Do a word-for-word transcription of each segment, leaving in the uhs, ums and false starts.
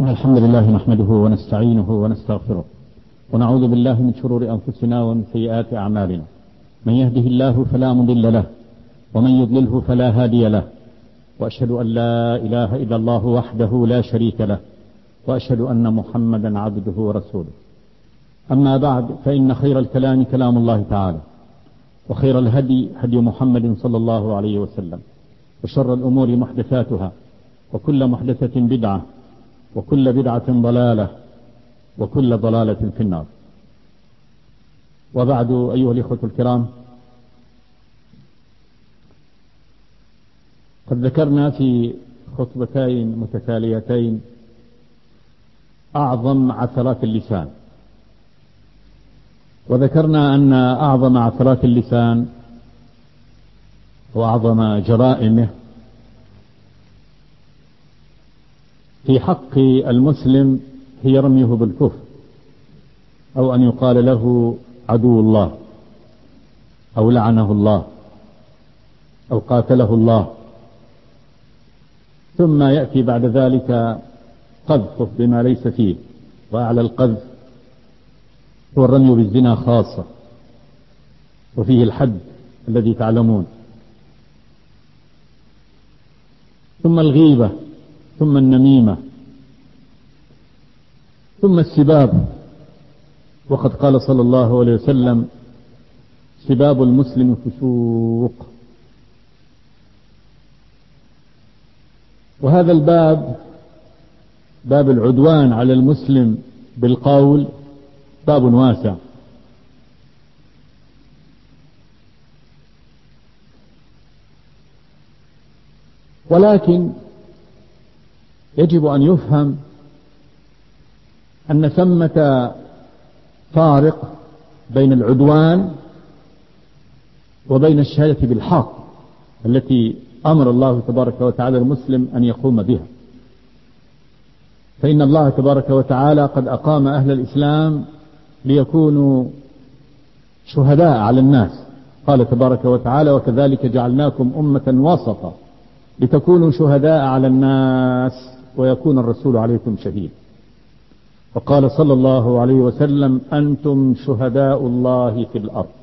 الحمد لله نحمده ونستعينه ونستغفره ونعوذ بالله من شرور أنفسنا ومن سيئات أعمالنا. من يهده الله فلا مضل له ومن يضلله فلا هادي له، وأشهد أن لا إله إلا الله وحده لا شريك له، وأشهد أن محمدا عبده ورسوله. أما بعد، فإن خير الكلام كلام الله تعالى، وخير الهدي هدي محمد صلى الله عليه وسلم، وشر الأمور محدثاتها، وكل محدثة بدعة، وكل بدعة ضلالة، وكل ضلالة في النار. وبعد، أيها الإخوة الكرام، قد ذكرنا في خطبتين متتاليتين أعظم عثرات اللسان، وذكرنا أن أعظم عثرات اللسان وأعظم جرائمه في حق المسلم هي رميه بالكفر، أو أن يقال له عدو الله، أو لعنه الله، أو قاتله الله، ثم يأتي بعد ذلك قذفه بما ليس فيه. وأعلى القذف هو الرمي بالزنا خاصة، وفيه الحد الذي تعلمون، ثم الغيبة، ثم النميمة، ثم السباب. وقد قال صلى الله عليه وسلم: سباب المسلم فسوق. وهذا الباب، باب العدوان على المسلم بالقول، باب واسع، ولكن يجب أن يفهم أن ثمة فارق بين العدوان وبين الشهادة بالحق التي أمر الله تبارك وتعالى المسلم أن يقوم بها. فإن الله تبارك وتعالى قد أقام أهل الإسلام ليكونوا شهداء على الناس. قال تبارك وتعالى: وكذلك جعلناكم أمة وسطا لتكونوا شهداء على الناس ويكون الرسول عليكم شهيد. وقال صلى الله عليه وسلم: أنتم شهداء الله في الأرض.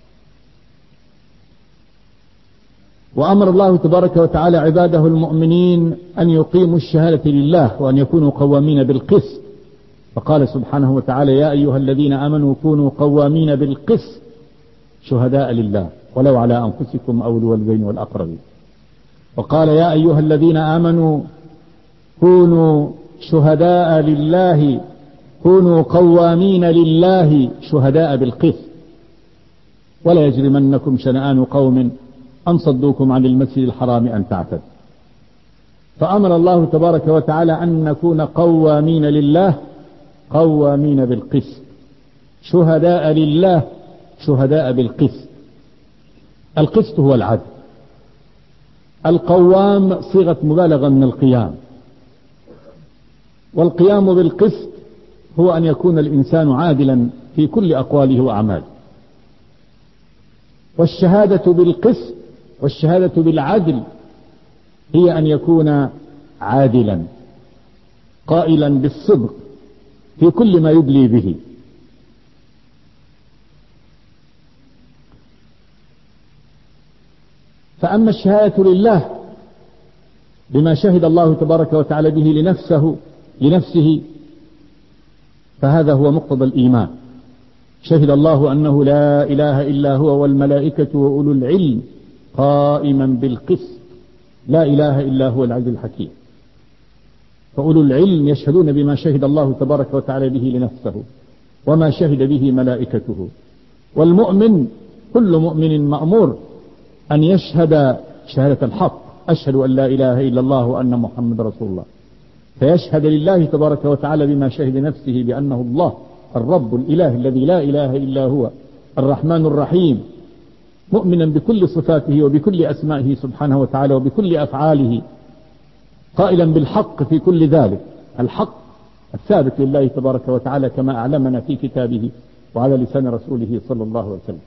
وأمر الله تبارك وتعالى عباده المؤمنين أن يقيموا الشهادة لله وأن يكونوا قوامين بالقسط. فقال سبحانه وتعالى: يا أيها الذين آمنوا كونوا قوامين بالقسط شهداء لله ولو على أنفسكم أو الوالدين والأقربين. وقال: يا أيها الذين آمنوا كونوا شهداء لله، كونوا قوامين لله شهداء بالقسط، ولا يجرمنكم شنآن قوم أن صدوكم عن المسجد الحرام أن تعتدوا. فأمر الله تبارك وتعالى أن نكون قوامين لله، قوامين بالقسط، شهداء لله شهداء بالقسط. القسط هو العدل. القوام صيغة مبالغة من القيام، والقيام بالقسط هو أن يكون الإنسان عادلا في كل أقواله وأعماله. والشهادة بالقسط والشهادة بالعدل هي أن يكون عادلا قائلا بالصدق في كل ما يدلي به. فأما الشهادة لله بما شهد الله تبارك وتعالى به لنفسه لنفسه فهذا هو مقتضى الإيمان. شهد الله أنه لا إله إلا هو والملائكة وأولو العلم قائما بالقسط، لا إله إلا هو العزيز الحكيم. فأولو العلم يشهدون بما شهد الله تبارك وتعالى به لنفسه وما شهد به ملائكته. والمؤمن، كل مؤمن مأمور أن يشهد شهادة الحق: أشهد أن لا إله إلا الله وأن محمد رسول الله. فيشهد لله تبارك وتعالى بما شهد نفسه بأنه الله الرب الإله الذي لا إله إلا هو الرحمن الرحيم، مؤمنا بكل صفاته وبكل أسمائه سبحانه وتعالى وبكل أفعاله، قائلا بالحق في كل ذلك، الحق الثابت لله تبارك وتعالى كما أعلمنا في كتابه وعلى لسان رسوله صلى الله عليه وسلم.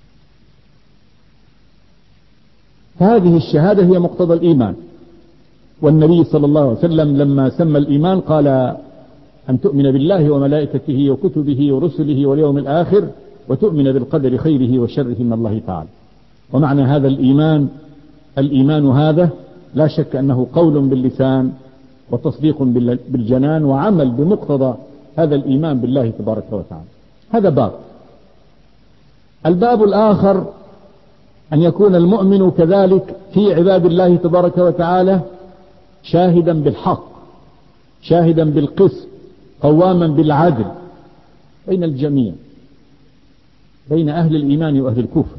فهذه الشهادة هي مقتضى الإيمان. والنبي صلى الله عليه وسلم لما سمى الإيمان قال أن تؤمن بالله وملائكته وكتبه ورسله واليوم الآخر وتؤمن بالقدر خيره وشره من الله تعالى. ومعنى هذا الإيمان، الإيمان هذا لا شك أنه قول باللسان وتصديق بالجنان وعمل بمقتضى هذا الإيمان بالله تبارك وتعالى. هذا باب. الباب الآخر أن يكون المؤمن كذلك في عباد الله تبارك وتعالى شاهدا بالحق، شاهدا بالقسط، قواما بالعدل بين الجميع، بين أهل الإيمان وأهل الكفر.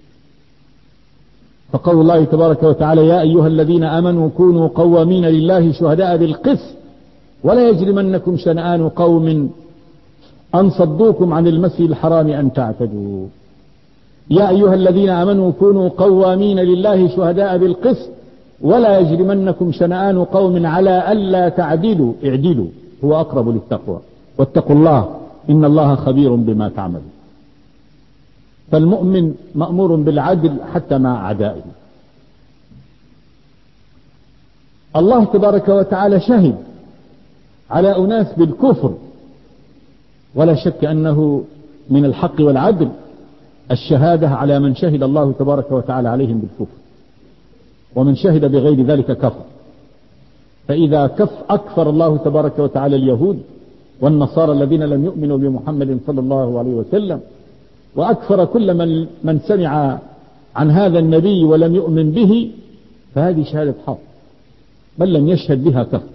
فقول الله تبارك وتعالى يا أيها الذين آمنوا كونوا قوامين لله شهداء بالقسط ولا يجرمنكم شنآن قوم أن صدوكم عن المسجد الحرام أن تعتدوا. يا أيها الذين آمنوا كونوا قوامين لله شهداء بالقسط ولا يجرمنكم شنآن قوم على ألا تعدلوا، اعدلوا هو أقرب للتقوى واتقوا الله إن الله خبير بما تعملون. فالمؤمن مأمور بالعدل حتى مع أعدائه. الله تبارك وتعالى شهد على أناس بالكفر، ولا شك أنه من الحق والعدل الشهادة على من شهد الله تبارك وتعالى عليهم بالكفر، ومن شهد بغير ذلك كفر. فإذا كف أكفر الله تبارك وتعالى اليهود والنصارى الذين لم يؤمنوا بمحمد صلى الله عليه وسلم، وأكفر كل من, من سمع عن هذا النبي ولم يؤمن به، فهذه شهادة حق، بل لم يشهد بها كفر،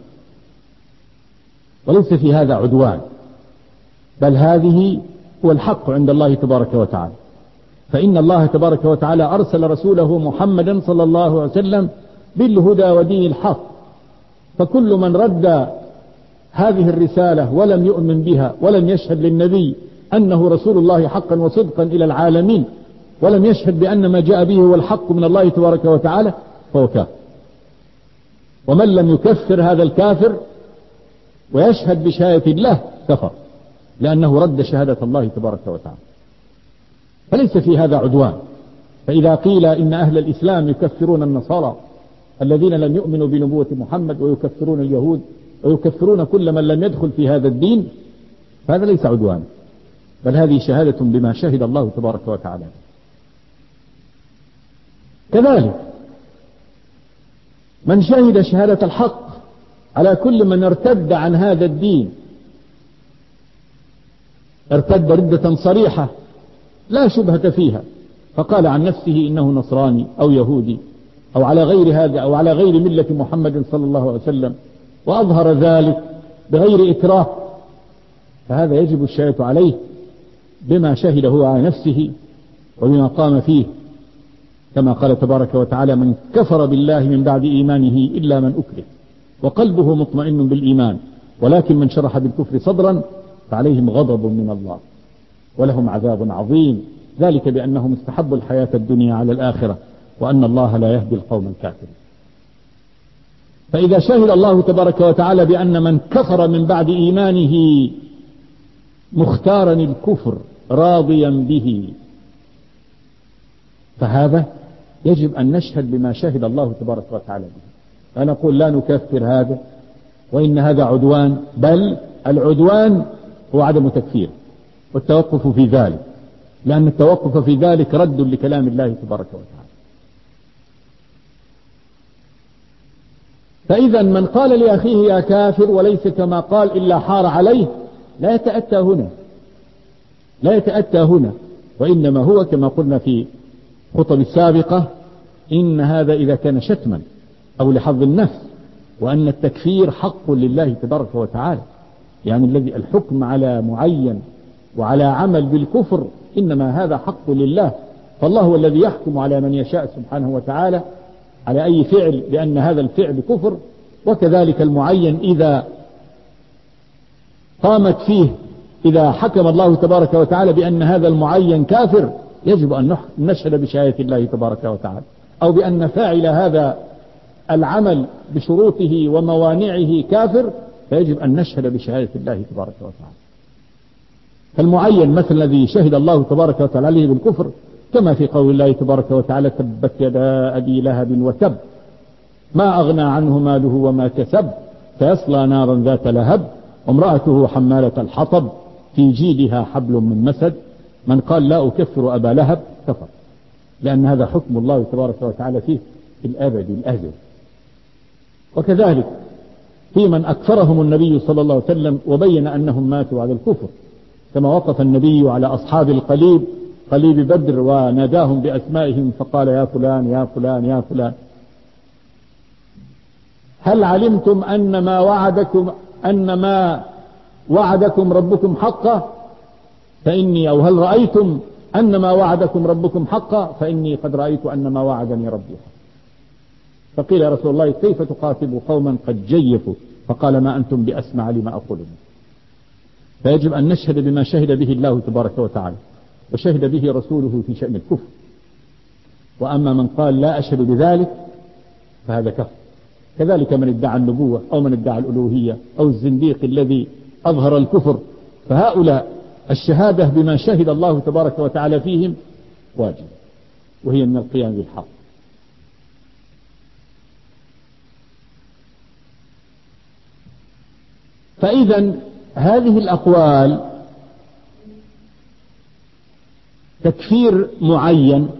وليس في هذا عدوان، بل هذه هو الحق عند الله تبارك وتعالى. فإن الله تبارك وتعالى أرسل رسوله محمدا صلى الله عليه وسلم بالهدى ودين الحق، فكل من رد هذه الرسالة ولم يؤمن بها ولم يشهد للنبي أنه رسول الله حقا وصدقا إلى العالمين، ولم يشهد بأن ما جاء به هو الحق من الله تبارك وتعالى، فهو كافر. ومن لم يكفر هذا الكافر ويشهد بشهادة الله كفر، لأنه رد شهادة الله تبارك وتعالى. فليس في هذا عدوان. فإذا قيل إن أهل الإسلام يكفرون النصارى الذين لم يؤمنوا بنبوة محمد، ويكفرون اليهود، ويكفرون كل من لم يدخل في هذا الدين، فهذا ليس عدوان، بل هذه شهادة بما شهد الله تبارك وتعالى. كذلك من شهد شهادة الحق على كل من ارتد عن هذا الدين، ارتد ردة صريحة لا شبهة فيها، فقال عن نفسه إنه نصراني أو يهودي أو على غير هذا أو على غير ملة محمد صلى الله عليه وسلم، وأظهر ذلك بغير إكراه، فهذا يجب الشهادة عليه بما شهد هو على نفسه وبما قام فيه، كما قال تبارك وتعالى من كفر بالله من بعد إيمانه إلا من أكره وقلبه مطمئن بالإيمان ولكن من شرح بالكفر صدرا فعليهم غضب من الله ولهم عذاب عظيم، ذلك بأنهم استحبوا الحياة الدنيا على الآخرة وأن الله لا يهدي القوم الكافرين. فإذا شهد الله تبارك وتعالى بأن من كفر من بعد إيمانه مختارا الكفر راضيا به، فهذا يجب أن نشهد بما شهد الله تبارك وتعالى به، فنقول لا نكفر هذا وإن هذا عدوان، بل العدوان هو عدم تكفير والتوقف في ذلك، لأن التوقف في ذلك رد لكلام الله تبارك وتعالى. فإذا من قال لأخيه يا كافر وليس كما قال إلا حار عليه، لا يتأتى هنا، لا يتأتى هنا، وإنما هو كما قلنا في خطب السابقة إن هذا إذا كان شتما أو لحظ النفس، وأن التكفير حق لله تبارك وتعالى، يعني الذي الحكم على معين وعلى عمل بالكفر إنما هذا حق لله، فالله هو الذي يحكم على من يشاء سبحانه وتعالى على أي فعل بأن هذا الفعل كفر، وكذلك المعين إذا قامت فيه، إذا حكم الله تبارك وتعالى بأن هذا المعين كافر يجب أن نشهد بشهادة الله تبارك وتعالى، أو بأن فاعل هذا العمل بشروطه وموانعه كافر، فيجب أن نشهد بشهادة الله تبارك وتعالى. فالمعين مثل الذي شهد الله تبارك وتعالى عليه بالكفر، كما في قول الله تبارك وتعالى تبت يدا أبي لهب وتب، ما أغنى عنه ماله وما كسب سيصلى نارا ذات لهب وامرأته حمالة الحطب في جيدها حبل من مسد. من قال لا أكفر أبا لهب كفر، لأن هذا حكم الله تبارك وتعالى فيه في الأبد الأزل. وكذلك في من أكفرهم النبي صلى الله عليه وسلم وبين أنهم ماتوا على الكفر، كما وقف النبي على أصحاب القليب قليب بدر وناداهم بأسمائهم فقال يا فلان يا فلان يا فلان هل علمتم أن ما وعدكم أن ما وعدكم ربكم حقا فإني أو هل رأيتم أن ما وعدكم ربكم حقا فإني قد رأيت أن ما وعدني ربي حقا. فقيل يا رسول الله كيف تخاطب قوما قد جيفوا؟ فقال ما أنتم بأسمع لما أقول. فيجب أن نشهد بما شهد به الله تبارك وتعالى وشهد به رسوله في شأن الكفر. وأما من قال لا أشهد بذلك فهذا كفر. كذلك من ادعى النبوة أو من ادعى الألوهية أو الزنديق الذي أظهر الكفر، فهؤلاء الشهادة بما شهد الله تبارك وتعالى فيهم واجب، وهي من القيام بالحق. فإذا هذه الأقوال تكفير معين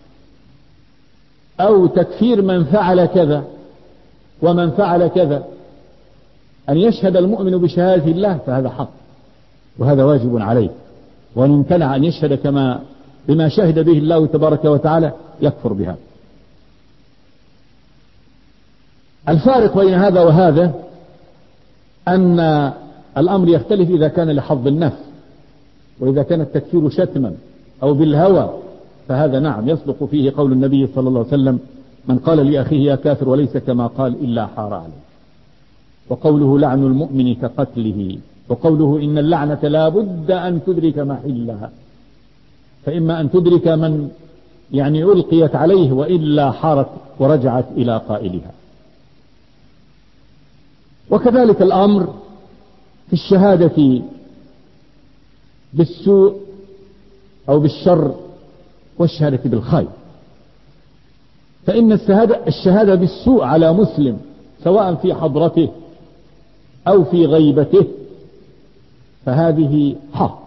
أو تكفير من فعل كذا ومن فعل كذا، أن يشهد المؤمن بشهادة الله فهذا حق وهذا واجب عليه، وأن يمتنع أن يشهد كما بما شهد به الله تبارك وتعالى يكفر بها. الفارق بين هذا وهذا أن الأمر يختلف إذا كان لحظ النفس، وإذا كان التكفير شتما أو بالهوى فهذا نعم يصدق فيه قول النبي صلى الله عليه وسلم من قال لأخيه يا كافر وليس كما قال إلا حار عليه، وقوله لعن المؤمن كقتله، وقوله إن اللعنة لا بد أن تدرك محلها، فإما أن تدرك من يعني ألقيت عليه وإلا حارت ورجعت إلى قائلها. وكذلك الأمر في الشهادة بالسوء أو بالشر والشهادة بالخير. فإن الشهادة بالسوء على مسلم سواء في حضرته أو في غيبته فهذه حق،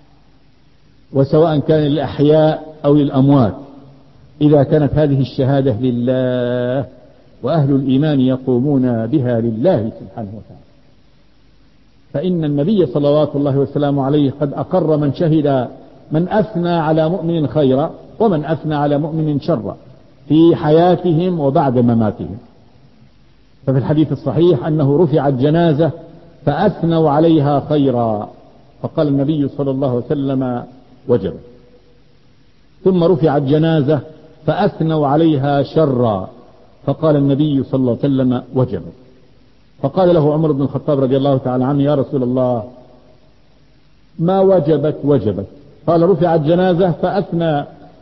وسواء كان للأحياء أو للأموات، إذا كانت هذه الشهادة لله وأهل الإيمان يقومون بها لله سبحانه وتعالى. فإن النبي صلوات الله وسلامه عليه قد أقر من شهد من أثنى على مؤمن خيرا ومن أثنى على مؤمن شرا في حياتهم وبعد مماتهم. ففي الحديث الصحيح أنه رفعت جنازة فأثنوا عليها خيرا فقال النبي صلى الله عليه وسلم وجب، ثم رفعت جنازة فأثنوا عليها شرا فقال النبي صلى الله عليه وسلم وجب. فقال له عمر بن الخطاب رضي الله تعالى عنه يا رسول الله ما وجبت وجبت؟ قال رفعت جنازة فأثنى.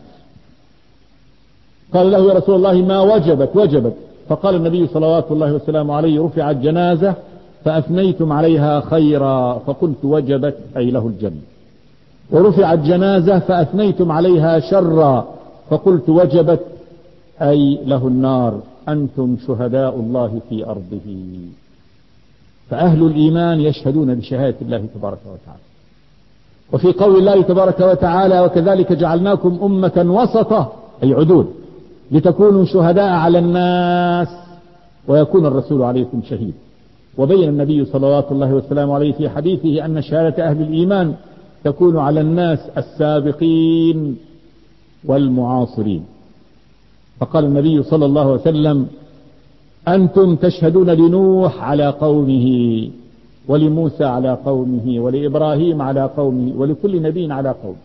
قال له يا رسول الله ما وجبت وجبت؟ فقال النبي صلوات الله وسلامه عليه رفعت جنازة فأثنيتم عليها خيرا فقلت وجبت أي له الجنة، ورفعت جنازة فأثنيتم عليها شرا فقلت وجبت أي له النار، أنتم شهداء الله في أرضه. فأهل الإيمان يشهدون بشهادة الله تبارك وتعالى. وفي قول الله تبارك وتعالى وكذلك جعلناكم أمة وسطة أي عدول لتكونوا شهداء على الناس ويكون الرسول عليكم شهيد. وبين النبي صلوات الله وسلامه عليه في حديثه أن شهادة أهل الإيمان تكون على الناس السابقين والمعاصرين. فقال النبي صلى الله عليه وسلم أنتم تشهدون لنوح على قومه ولموسى على قومه ولإبراهيم على قومه ولكل نبي على قومه.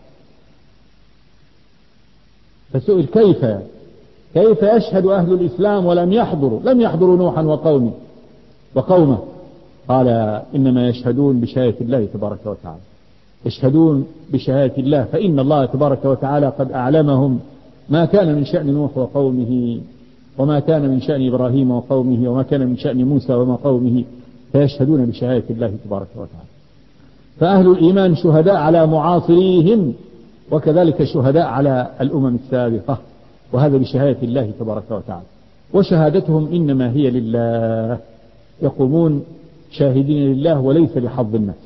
فسئل كيف كيف يشهد أهل الإسلام ولم يحضروا لم يحضروا نوحا وقومه وقومه؟ قال إنما يشهدون بشهادة الله تبارك وتعالى، يشهدون بشهادة الله، فإن الله تبارك وتعالى قد أعلمهم ما كان من شأن نوح وقومه وما كان من شأن إبراهيم وقومه وما كان من شأن موسى وما قومه، فيشهدون بشهادة الله تبارك وتعالى. فأهل الإيمان شهداء على معاصريهم وكذلك شهداء على الأمم السابقة، وهذا بشهادة الله تبارك وتعالى. وشهادتهم إنما هي لله، يقومون شاهدين لله وليس لحظ النفس.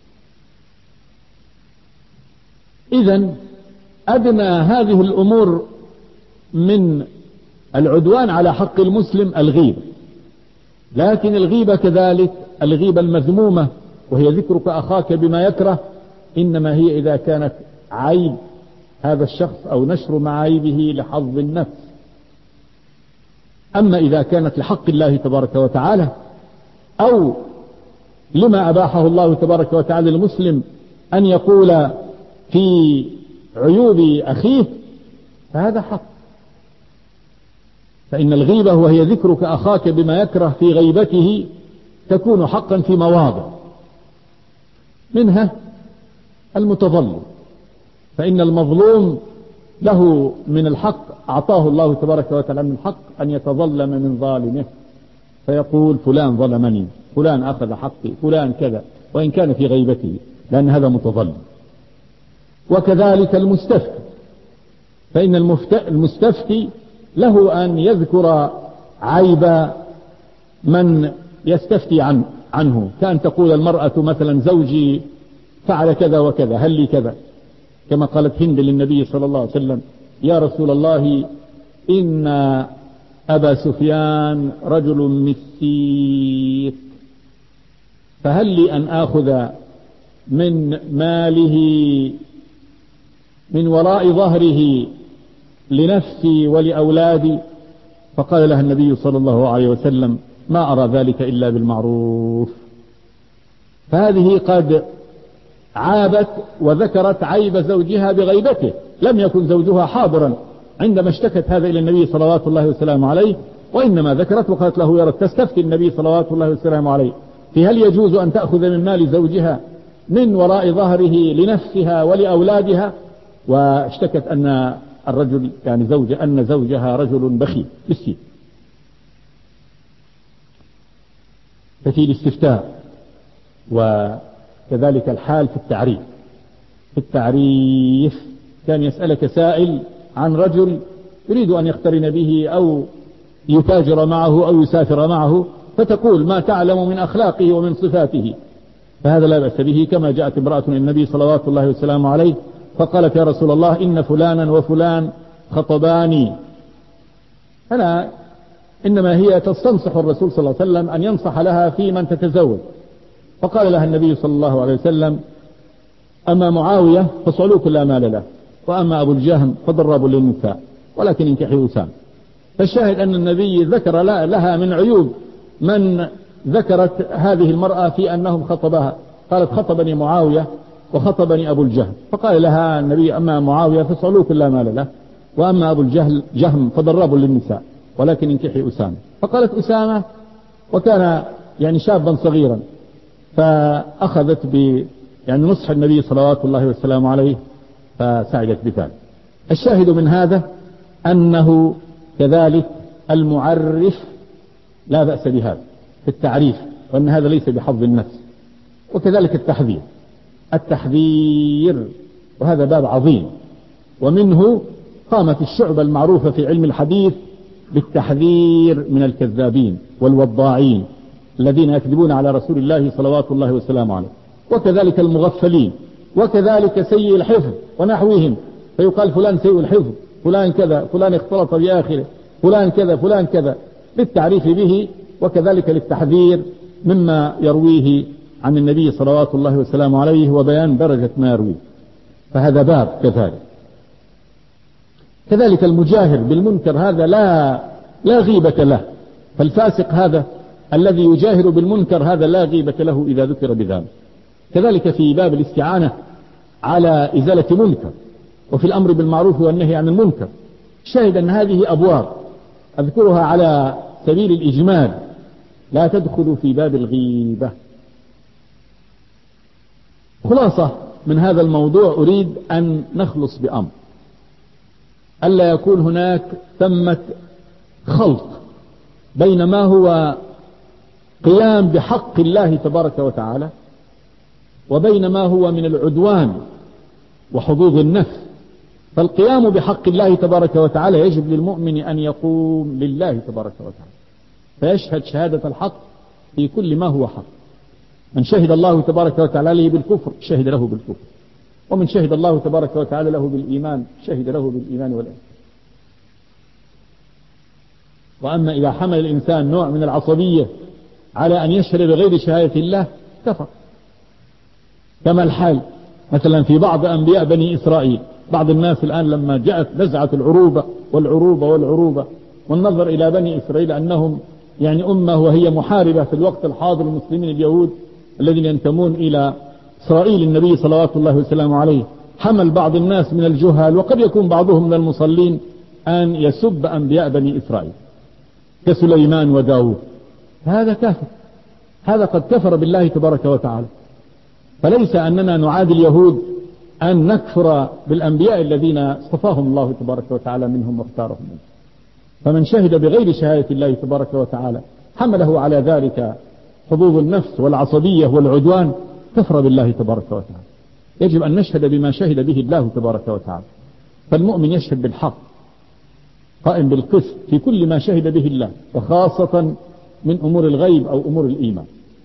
إذن أدنى هذه الأمور من العدوان على حق المسلم الغيبة، لكن الغيبة كذلك الغيبة المذمومة وهي ذكرك أخاك بما يكره، إنما هي إذا كانت عيب هذا الشخص أو نشر معايبه لحظ النفس. أما إذا كانت لحق الله تبارك وتعالى أو لما أباحه الله تبارك وتعالى للمسلم أن يقول في عيوب أخيه فهذا حق. فإن الغيبة وهي ذكرك أخاك بما يكره في غيبته تكون حقا في مواضع، منها المتظلم، فإن المظلوم له من الحق أعطاه الله تبارك وتعالى من الحق أن يتظلم من ظالمه، فيقول فلان ظلمني، فلان أخذ حقي، فلان كذا، وإن كان في غيبته، لأن هذا متظلم. وكذلك المستفتي، فإن المستفتي له أن يذكر عيب من يستفتي عن عنه، كان تقول المرأة مثلا زوجي فعل كذا وكذا هل لي كذا، كما قالت هند للنبي صلى الله عليه وسلم يا رسول الله إن أبا سفيان رجل مسيك، فهل لي أن آخذ من ماله من وراء ظهره لنفسي ولأولادي؟ فقال لها النبي صلى الله عليه وسلم ما أرى ذلك إلا بالمعروف. فهذه قد عابت وذكرت عيب زوجها بغيبته، لم يكن زوجها حاضرا عندما اشتكت هذا إلى النبي صلوات الله وسلامه عليه، وإنما ذكرت وقالت له يا رب تستفتي النبي صلوات الله وسلامه عليه في هل يجوز أن تأخذ من مال زوجها من وراء ظهره لنفسها ولأولادها، واشتكت أن الرجل يعني زوج أن زوجها رجل بخيل مسكين. ففي الاستفتاء وكذلك الحال في التعريف. في التعريف كان يسألك سائل عن رجل يريد أن يقترن به أو يتاجر معه أو يسافر معه، فتقول ما تعلم من أخلاقه ومن صفاته، فهذا لا بأس به. كما جاءت امرأة النبي صلوات الله وسلامه عليه فقالت يا رسول الله إن فلانا وفلان خطباني، أنا إنما هي تستنصح الرسول صلى الله عليه وسلم أن ينصح لها في من تتزوج. فقال لها النبي صلى الله عليه وسلم أما معاوية فصعلوك لا مال له، وأما أبو الجهم فضراب للنساء، ولكن انكحي أسامة. فالشاهد أن النبي ذكر لها من عيوب من ذكرت هذه المرأة في أنهم خطبها، قالت خطبني معاوية وخطبني أبو الجهم، فقال لها النبي أما معاوية فصعلوك لا مال له، وأما أبو الجهل جهم فضراب للنساء، ولكن انكحي أسامة. فقالت أسامة وكان يعني شابا صغيرا، فأخذت ب يعني نصح النبي صلوات الله والسلام عليه فسعدت بذلك. الشاهد من هذا أنه كذلك المعرف لا بأس بهذا في التعريف، وأن هذا ليس بحظ النفس. وكذلك التحذير التحذير وهذا باب عظيم، ومنه قامت الشعبة المعروفة في علم الحديث بالتحذير من الكذابين والوضاعين الذين يكذبون على رسول الله صلوات الله وسلامه عليه، وكذلك المغفلين، وكذلك سيء الحفظ ونحوهم، فيقال فلان سيء الحفظ، فلان كذا، فلان اختلط بآخره، فلان كذا، فلان كذا، للتعريف به وكذلك للتحذير مما يرويه عن النبي صلوات الله وسلامه عليه وبيان درجة ما يرويه، فهذا باب. كذلك كذلك المجاهر بالمنكر هذا لا لا غيبة له، فالفاسق هذا الذي يجاهر بالمنكر هذا لا غيبة له إذا ذكر بذلك. كذلك في باب الاستعانة على إزالة منكر، وفي الأمر بالمعروف والنهي عن المنكر. شاهد أن هذه أبواب أذكرها على سبيل الإجمال لا تدخل في باب الغيبة. خلاصة من هذا الموضوع أريد أن نخلص بأمر، ألا يكون هناك ثمة خلط بين ما هو قيام بحق الله تبارك وتعالى وبين ما هو من العدوان وحظوظ النفس فالقيام بحق الله تبارك وتعالى يجب للمؤمن أن يقوم لله تبارك وتعالى، فيشهد شهادة الحق في كل ما هو حق. من شهد الله تبارك وتعالى له بالكفر شهد له بالكفر، ومن شهد الله تبارك وتعالى له بالإيمان شهد له بالإيمان والإحسان. وأما إذا حمل الإنسان نوع من العصبية على أن يشهد بغير شهادة الله كفر، كما الحال مثلا في بعض أنبياء بني إسرائيل. بعض الناس الآن لما جاءت نزعة العروبة والعروبة والعروبة والنظر إلى بني إسرائيل أنهم يعني أمة وهي محاربة في الوقت الحاضر المسلمين اليهود الذين ينتمون إلى إسرائيل النبي صلوات الله وسلامه عليه، حمل بعض الناس من الجهال وقد يكون بعضهم من المصلين أن يسب أنبياء بني إسرائيل كسليمان وداود. هذا كافر، هذا قد كفر بالله تبارك وتعالى. فليس أننا نعادي اليهود أن نكفر بالأنبياء الذين اصطفاهم الله تبارك وتعالى منهم واختارهم منهم. فمن شهد بغير شهادة الله تبارك وتعالى حمله على ذلك حظوظ النفس والعصبية والعدوان، كفر بالله تبارك وتعالى. يجب أن نشهد بما شهد به الله تبارك وتعالى. فالمؤمن يشهد بالحق قائم بالقسط في كل ما شهد به الله، وخاصة من أمور الغيب أو أمور الإيمان.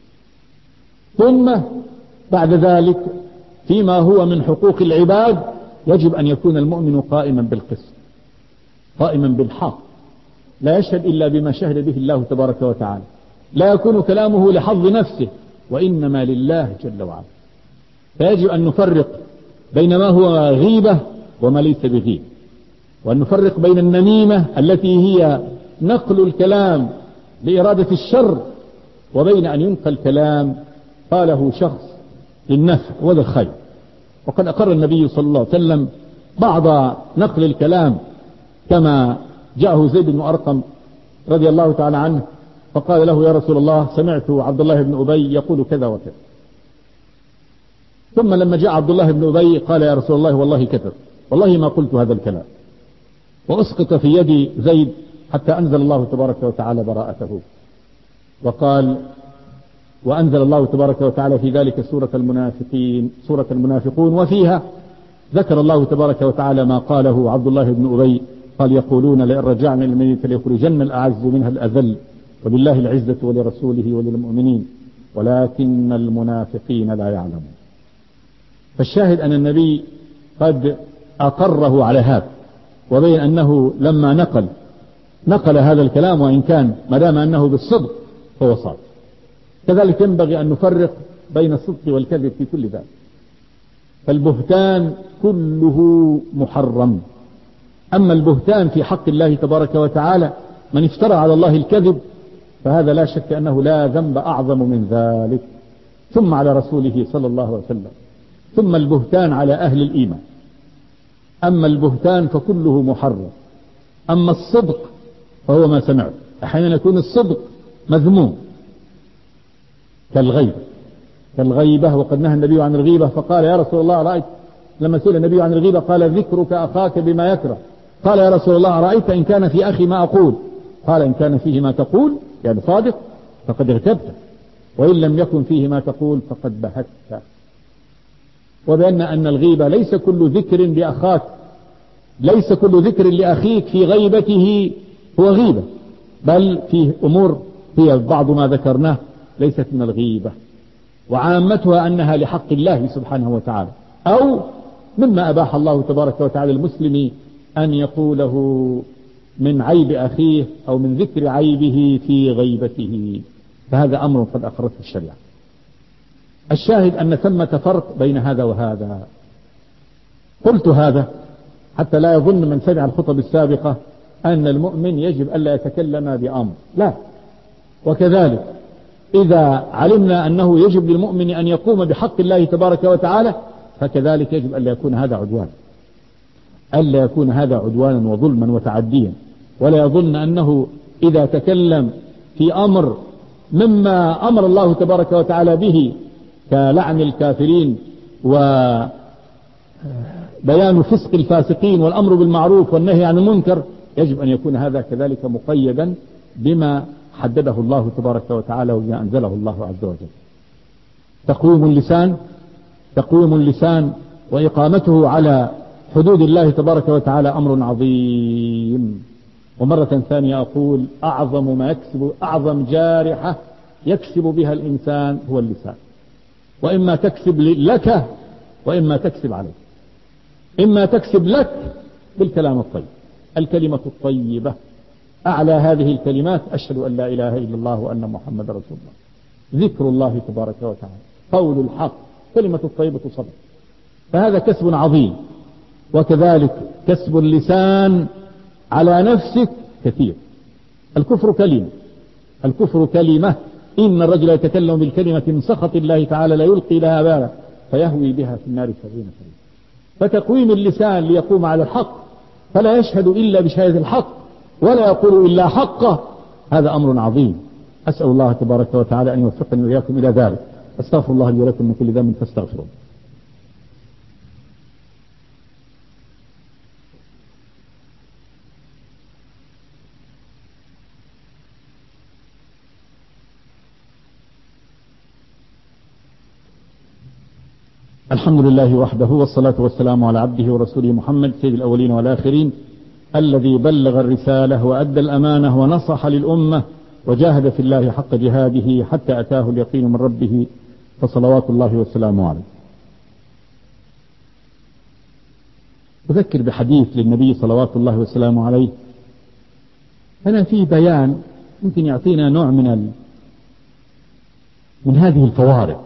ثم بعد ذلك فيما هو من حقوق العباد يجب أن يكون المؤمن قائما بالقسط، قائما بالحق، لا يشهد إلا بما شهد به الله تبارك وتعالى، لا يكون كلامه لحظ نفسه وإنما لله جل وعلا. فيجب أن نفرق بين ما هو غيبة وما ليس بغيبة، وأن نفرق بين النميمة التي هي نقل الكلام لإرادة الشر، وبين أن ينقل كلام قاله شخص للنفع وللخير. وقد أقر النبي صلى الله عليه وسلم بعض نقل الكلام، كما جاءه زيد بن أرقم رضي الله تعالى عنه فقال له: يا رسول الله، سمعت عبد الله بن أبي يقول كذا وكذا. ثم لما جاء عبد الله بن أبي قال: يا رسول الله، والله كذب، والله ما قلت هذا الكلام. وأسقط في يد زيد حتى أنزل الله تبارك وتعالى براءته، وقال: وأنزل الله تبارك وتعالى في ذلك سورة المنافقين سورة المنافقون، وفيها ذكر الله تبارك وتعالى ما قاله عبد الله بن أبي، قال: يقولون لئن رجعنا إلى المدينة ليخرجن الأعز منها الأذل وبالله العزة ولرسوله وللمؤمنين ولكن المنافقين لا يعلمون. فالشاهد أن النبي قد أقره على هذا، وبين أنه لما نقل نقل هذا الكلام، وإن كان ما دام أنه بالصدق فهو صادق. كذلك ينبغي أن نفرق بين الصدق والكذب في كل ذلك. فالبهتان كله محرم. أما البهتان في حق الله تبارك وتعالى، من افترى على الله الكذب فهذا لا شك أنه لا ذنب أعظم من ذلك، ثم على رسوله صلى الله عليه وسلم، ثم البهتان على أهل الإيمان. أما البهتان فكله محرم. أما الصدق فهو ما سمعت. أحيانا يكون الصدق مذموم كالغيبة كالغيبة وقد نهى النبي عن الغيبة، فقال: يا رسول الله، رأيت لما سئل النبي عن الغيبة قال: ذكرك أخاك بما يكره. قال: يا رسول الله، رأيت إن كان في أخي ما أقول؟ قال: إن كان فيه ما تقول يعني صادق فقد ارتبت، وإن لم يكن فيه ما تقول فقد بهت. وبأن أن الغيبة ليس كل ذكر لأخاك، ليس كل ذكر لأخيك في غيبته هو غيبة، بل فيه أمور هي بعض ما ذكرناه ليست من الغيبة، وعامتها أنها لحق الله سبحانه وتعالى، أو مما أباح الله تبارك وتعالى المسلم أن يقوله من عيب أخيه أو من ذكر عيبه في غيبته، فهذا أمر قد أقرته الشريعة. الشاهد أن ثمة فرق بين هذا وهذا. قلت هذا حتى لا يظن من سمع الخطب السابقة أن المؤمن يجب ألا يتكلم بأمر، لا. وكذلك إذا علمنا أنه يجب للمؤمن أن يقوم بحق الله تبارك وتعالى، فكذلك يجب ألا يكون هذا عدوان، ألا يكون هذا عدوانا وظلما وتعديا. ولا يظن أنه إذا تكلم في أمر مما أمر الله تبارك وتعالى به كلعن الكافرين وبيان فسق الفاسقين والأمر بالمعروف والنهي عن المنكر، يجب أن يكون هذا كذلك مقيدا بما حدده الله تبارك وتعالى وما أنزله الله عز وجل. تقويم اللسان تقويم اللسان وإقامته على حدود الله تبارك وتعالى أمر عظيم. ومرة ثانية أقول أعظم ما يكسب أعظم جارحة يكسب بها الإنسان هو اللسان، وإما تكسب لك وإما تكسب عليك. إما تكسب لك بالكلام الطيب، الكلمة الطيبة أعلى هذه الكلمات أشهد أن لا إله إلا الله وأن محمد رسول الله، ذكر الله تبارك وتعالى، قول الحق، كلمة الطيبة صدق. فهذا كسب عظيم. وكذلك كسب اللسان على نفسك كثير. الكفر كلمة، الكفر كلمة، إن الرجل يتكلم بالكلمة من سخط الله تعالى لا يلقي لها بالا فيهوي بها في النار سبعين خريفا. فتقويم اللسان ليقوم على الحق فلا يشهد إلا بشهادة الحق ولا يقول إلا حقه، هذا أمر عظيم. أسأل الله تبارك وتعالى أن يوفقني وإياكم إلى ذلك. أستغفر الله لي ولكم من كل ذنب فاستغفروه. الحمد لله وحده، والصلاة والسلام على عبده ورسوله محمد سيد الأولين والآخرين، الذي بلغ الرسالة وأدى الأمانة ونصح للأمة وجاهد في الله حق جهاده حتى أتاه اليقين من ربه، فصلوات الله والسلام عليه. أذكر بحديث للنبي صلوات الله والسلام عليه، أنا في بيان يمكن يعطينا نوع من ال... من هذه الفوارق.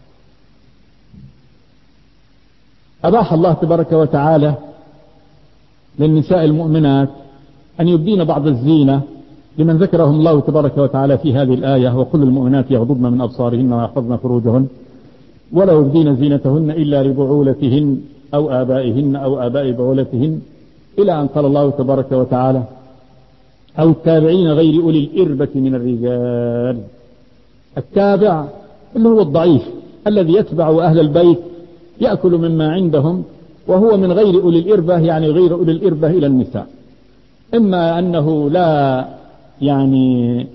أباح الله تبارك وتعالى للنساء المؤمنات أن يبدين بعض الزينة لمن ذكرهم الله تبارك وتعالى في هذه الآية: وكل المؤمنات يغضضن من أبصارهن ويحفظن فروجهن ولا يبدين زينتهن إلا لبعولتهن أو آبائهن أو آباء بعولتهن، إلى أن قال الله تبارك وتعالى: أو التابعين غير أولي الإربة من الرجال. التابع اللي هو الضعيف الذي يتبع أهل البيت يأكل مما عندهم، وهو من غير أولي الإربة، يعني غير أولي الإربة إلى النساء، إما أنه لا يعني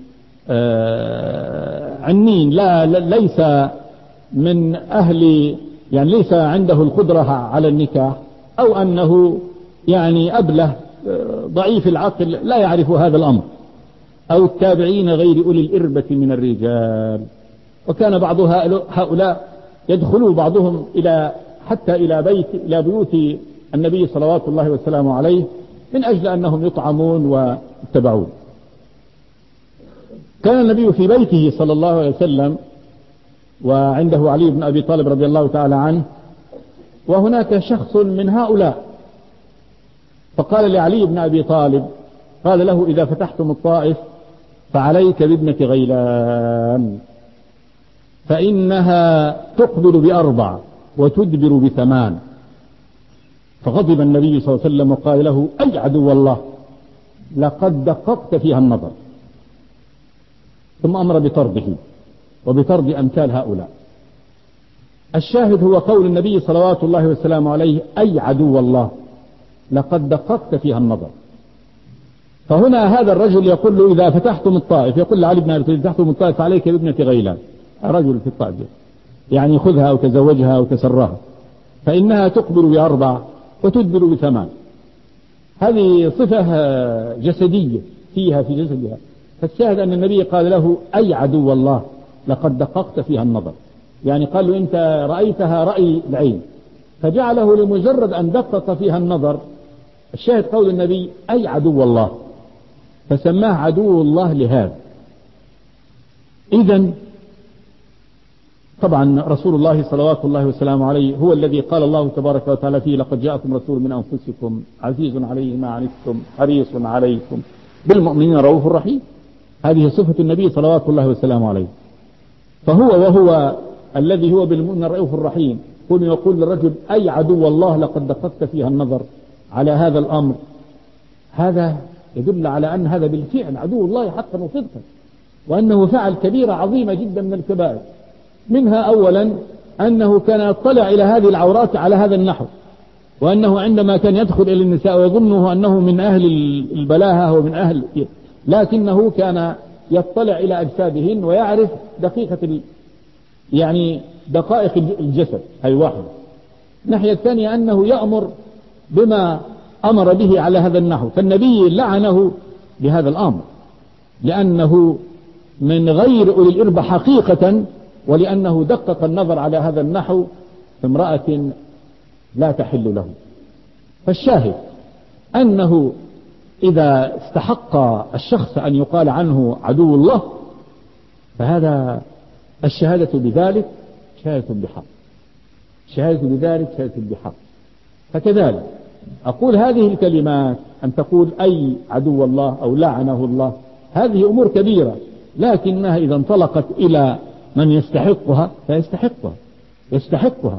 آه عنين، لا ليس من أهل، يعني ليس عنده القدرة على النكاح، أو أنه يعني أبله ضعيف العقل لا يعرف هذا الأمر. أو التابعين غير أولي الإربة من الرجال. وكان بعض هؤلاء يدخلوا بعضهم إلى حتى إلى بيت إلى بيوت النبي صلوات الله وسلامه عليه من أجل أنهم يطعمون ويتبعون. كان النبي في بيته صلى الله عليه وسلم وعنده علي بن أبي طالب رضي الله تعالى عنه، وهناك شخص من هؤلاء فقال لعلي بن أبي طالب، قال له: إذا فتحتم الطائف فعليك بابنة غيلان، فإنها تقبل بأربع وتدبر بثمان. فغضب النبي صلى الله عليه وسلم وقال له: أي عدو الله، لقد دققت فيها النظر. ثم أمر بطرده وبطرد أمثال هؤلاء. الشاهد هو قول النبي صلوات الله وسلامه عليه: أي عدو الله، لقد دققت فيها النظر. فهنا هذا الرجل يقول له: إذا فتحتم الطائف، يقول لعلي بن أبي طالب: فتحتم الطائف فعليك بابنة غيلان، رجل في الطائف يعني خذها أو تزوجها أو تسرها، فإنها تقبل بأربع وتدبر بثمان. هذه صفة جسدية فيها في جسدها. فالشاهد أن النبي قال له: أي عدو الله، لقد دققت فيها النظر، يعني قال له: أنت رأيتها رأي العين، فجعله لمجرد أن دقق فيها النظر. الشاهد قول النبي: أي عدو الله، فسماه عدو الله لهذا. إذن طبعا رسول الله صلوات الله وسلامه عليه هو الذي قال الله تبارك وتعالى فيه: لقد جاءكم رسول من أنفسكم عزيز عليه ما عنتم حريص عليكم بالمؤمنين رؤوف رحيم. هذه صفة النبي صلوات الله وسلامه عليه. فهو وهو الذي هو بالمؤمن رؤوف الرحيم كن يقول للرجل: أي عدو الله، لقد دققت فيها النظر على هذا الأمر. هذا يدل على أن هذا بالفعل عدو الله حقا وصدقا، وأنه فعل كبيرة عظيمة جدا من الكبائر. منها أولا أنه كان يطلع إلى هذه العورات على هذا النحو، وأنه عندما كان يدخل إلى النساء ويظنه أنه من أهل البلاهة ومن أهل، لكنه كان يطلع إلى أجسادهن ويعرف دقيقة ال... يعني دقائق الجسد. هي واحدة. الناحية الثانية أنه يأمر بما أمر به على هذا النحو، فالنبي لعنه بهذا الأمر لأنه من غير أولي الإربة حقيقة، ولأنه دقق النظر على هذا النحو في امرأة لا تحل له. فالشاهد أنه إذا استحق الشخص أن يقال عنه عدو الله فهذا الشهادة بذلك شهادة بحق، شهادة بذلك شهادة بحق. فكذلك أقول هذه الكلمات أن تقول أي عدو الله أو لعنه الله، هذه أمور كبيرة، لكنها إذا انطلقت إلى من يستحقها فيستحقها يستحقها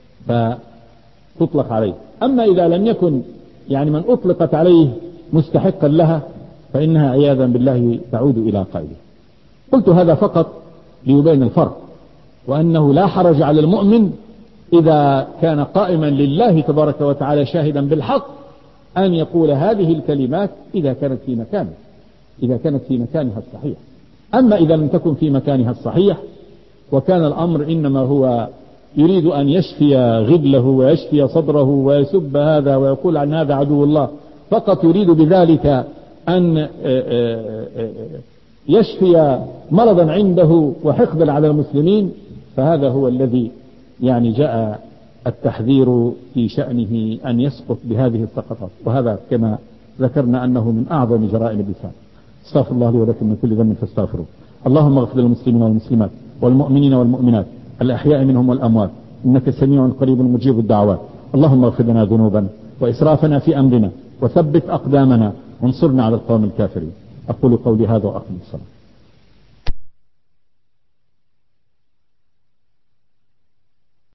فتطلق عليه. أما إذا لم يكن يعني من أطلقت عليه مستحقا لها فإنها عياذا بالله تعود إلى قائله. قلت هذا فقط ليبين الفرق، وأنه لا حرج على المؤمن إذا كان قائما لله تبارك وتعالى شاهدا بالحق أن يقول هذه الكلمات إذا كانت في مكانه إذا كانت في مكانها الصحيح. أما إذا لم تكن في مكانها الصحيح وكان الأمر إنما هو يريد أن يشفي غبله ويشفي صدره ويسب هذا ويقول عن هذا عدو الله، فقط يريد بذلك أن يشفي مرضا عنده وحقدا على المسلمين، فهذا هو الذي يعني جاء التحذير في شأنه أن يسقط بهذه السقطات، وهذا كما ذكرنا أنه من أعظم جرائم اللسان. استغفر الله لي ولكم من كل ذنب فاستغفروه. اللهم اغفر للمسلمين والمسلمات والمؤمنين والمؤمنات الأحياء منهم والأموات، إنك سميع قريب مجيب الدعوات. اللهم اغفر لنا ذنوبنا وإسرافنا في أمرنا وثبت أقدامنا وانصرنا على القوم الكافرين. أقول قولي هذا وأقم الصلاة.